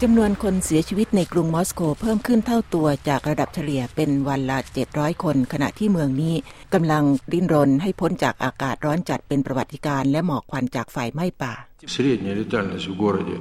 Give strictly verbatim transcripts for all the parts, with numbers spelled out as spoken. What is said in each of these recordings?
จำนวนคนเสียชีวิตในกรุงมอสโกเพิ่มขึ้นเท่าตัวจากระดับเฉลี่ยเป็นวันละเจ็ดร้อยคนขณะที่เมืองนี้กำลังดิ้นรนให้พ้นจากอากาศร้อนจัดเป็นประวัติการณ์และหมอกควันจากไฟไหม้ป่า Средняя летальность в городе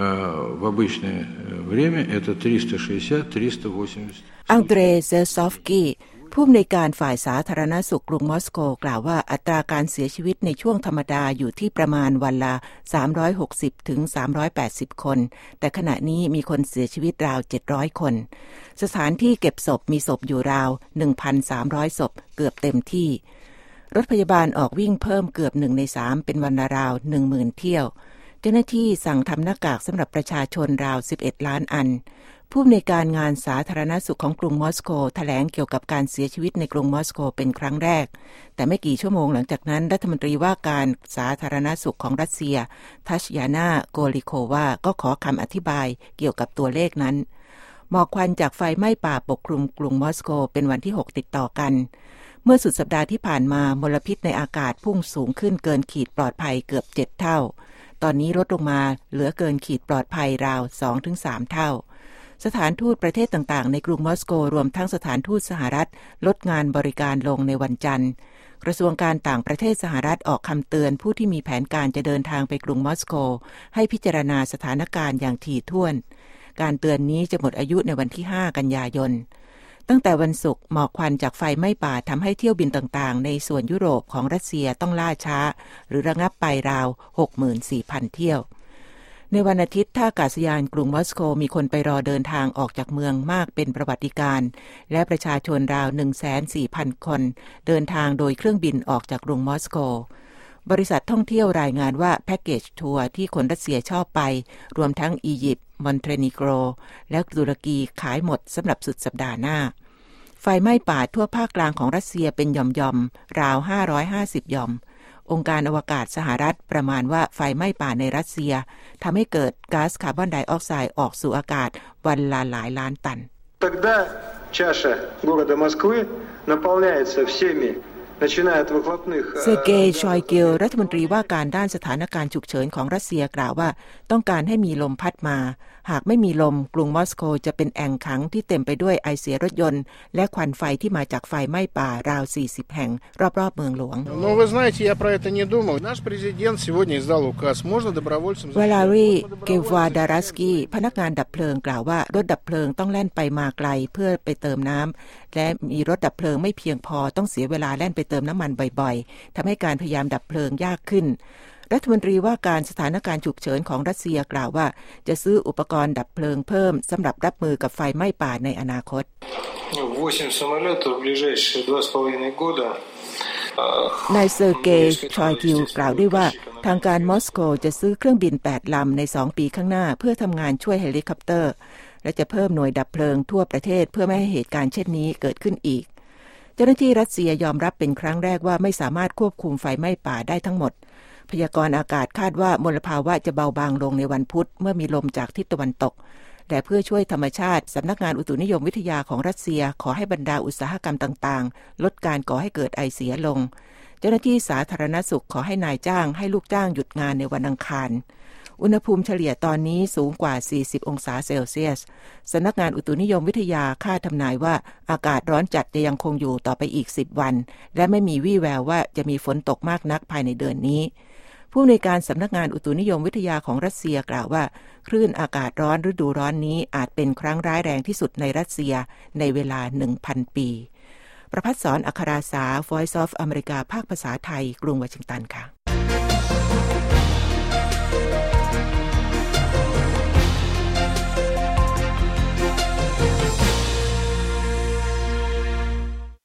в обычное время это триста шестьдесят - триста восемьдесят. อังเดรเซซอฟสกี้ผู้อำนวยการฝ่ายสาธารณสุขกรุงมอสโกกล่าวว่าอัตราการเสียชีวิตในช่วงธรรมดาอยู่ที่ประมาณวันละสามร้อยหกสิบถึงสามร้อยแปดสิบคนแต่ขณะนี้มีคนเสียชีวิตราวเจ็ดร้อยคนสถานที่เก็บศพมีศพอยู่ราว หนึ่งพันสามร้อย ศพเกือบเต็มที่รถพยาบาลออกวิ่งเพิ่มเกือบหนึ่งในสามเป็นวันละราว หนึ่งหมื่น เที่ยวเจ้าหน้าที่สั่งทำหน้ากากสำหรับประชาชนราวสิบเอ็ดล้านอันผู้อำนวยการงานสาธารณสุขของกรุงมอสโกแถลงเกี่ยวกับการเสียชีวิตในกรุงมอสโกเป็นครั้งแรกแต่ไม่กี่ชั่วโมงหลังจากนั้นรัฐมนตรีว่าการสาธารณสุขของรัสเซียทัชยานาโกลิโควาก็ขอคำอธิบายเกี่ยวกับตัวเลขนั้นหมอกควันจากไฟไหม้ป่าปกคลุมกรุงมอสโกเป็นวันที่หกติดต่อกันเมื่อสุดสัปดาห์ที่ผ่านมามลพิษในอากาศพุ่งสูงขึ้นเกินขีดปลอดภัยเกือบเจ็ดเท่าตอนนี้ลดลงมาเหลือเกินขีดปลอดภัยราว สองถึงสาม เท่าสถานทูตประเทศต่างๆในกรุงมอสโกรวมทั้งสถานทูตสหรัฐลดงานบริการลงในวันจันทร์กระทรวงการต่างประเทศสหรัฐออกคำเตือนผู้ที่มีแผนการจะเดินทางไปกรุงมอสโกให้พิจารณาสถานการณ์อย่างถี่ถ้วนการเตือนนี้จะหมดอายุในวันที่ห้ากันยายนตั้งแต่วันศุกร์หมอกควันจากไฟไหม้ป่าทำให้เที่ยวบินต่างๆในส่วนยุโรปของรัสเซียต้องล่าช้าหรือระงับไปราว หกหมื่นสี่พัน เที่ยวในวันอาทิตย์ท่าอากาศยานกรุงมอสโกมีคนไปรอเดินทางออกจากเมืองมากเป็นประวัติการณ์และประชาชนราว หนึ่งแสนสี่พัน คนเดินทางโดยเครื่องบินออกจากกรุงมอสโกบริษัทท่องเที่ยวรายงานว่าแพ็กเกจทัวร์ที่คนรัสเซียชอบไปรวมทั้งอียิปต์มอนเตเนโกรและตุรกีขายหมดสำหรับสุดสัปดาห์หน้าไฟไหม้ป่าทั่วภาคกลางของรัสเซียเป็นหย่อมๆราวห้าร้อยห้าสิบหย่อมองค์การอวกาศสหรัฐประมาณว่าไฟไหม้ป่าในรัสเซียทำให้เกิดก๊าซคาร์บอนไดออกไซด์ออกสู่อากาศวันละหลายล้านตัน Тогда чаша города Москвы наполняется всеми начиная от выхлопных เซอร์เกย์ชอยกิลรัฐมนตรีว่าการด้านสถานการณ์ฉุกเฉินของรัสเซียกล่าวว่าต้องการให้มีลมพัดมาหากไม่มีลมกรุงมอสโกจะเป็นแอ่งขังที่เต็มไปด้วยไอเสียรถยนต์และควันไฟที่มาจากไฟไหม้ป่าราวสี่สิบแห่งรอบๆเมืองหลวง Но вы знаете, я про это не думал. Наш президент сегодня издал указ. Можно добровольцам วาลารีเกวาดารัสกีพนักงานดับเพลิงกล่าวว่ารถดับเพลิงต้องแล่นไปมาไกลเพื่อไปเติมน้ำและมีรถดับเพลิงไม่เพียงพอต้องเสียเวลาแล่นไปเติมน้ำมันบ่อยๆทำให้การพยายามดับเพลิงยากขึ้นรัฐมนตรีว่าการสถานการณ์ฉุกเฉินของรัสเซียกล่าวว่าจะซื้ออุปกรณ์ดับเพลิงเพิ่มสำหรับรับมือกับไฟไหม้ป่าในอนาคตนายเซอร์เกย์ชอยกิลกล่าวด้วยว่าทางการมอสโกจะซื้อเครื่องบินแปดลำในสองปีข้างหน้าเพื่อทำงานช่วยเฮลิคอปเตอร์และจะเพิ่มหน่วยดับเพลิงทั่วประเทศเพื่อไม่ให้เหตุการณ์เช่นนี้เกิดขึ้นอีกเจ้าหน้าที่รัสเซียยอมรับเป็นครั้งแรกว่าไม่สามารถควบคุมไฟไหม้ป่าได้ทั้งหมดพยากรณ์อากาศคาดว่ามลภาวะจะเบาบางลงในวันพุธเมื่อมีลมจากทิศตะวันตกและเพื่อช่วยธรรมชาติสำนักงานอุตุนิยมวิทยาของรัสเซียขอให้บรรดาอุตสาหกรรมต่างๆลดการก่อให้เกิดไอเสียลงเจ้าหน้าที่สาธารณสุขขอให้นายจ้างให้ลูกจ้างหยุดงานในวันอังคารอุณหภูมิเฉลี่ยตอนนี้สูงกว่าสี่สิบองศาเซลเซียสสำนักงานอุตุนิยมวิทยาคาดทำนายว่าอากาศร้อนจัดจะยังคงอยู่ต่อไปอีกสิบวันและไม่มีวี่แววว่าจะมีฝนตกมากนักภายในเดือนนี้ผู้อำนวยการสำนักงานอุตุนิยมวิทยาของรัสเซียกล่าวว่าคลื่นอากาศร้อนฤดูร้อนนี้อาจเป็นครั้งร้ายแรงที่สุดในรัสเซียในเวลา หนึ่งพัน ปีประภัสสร อัคราสา Voice of America ภาคภาษาไทยกรุงวอชิงตันค่ะ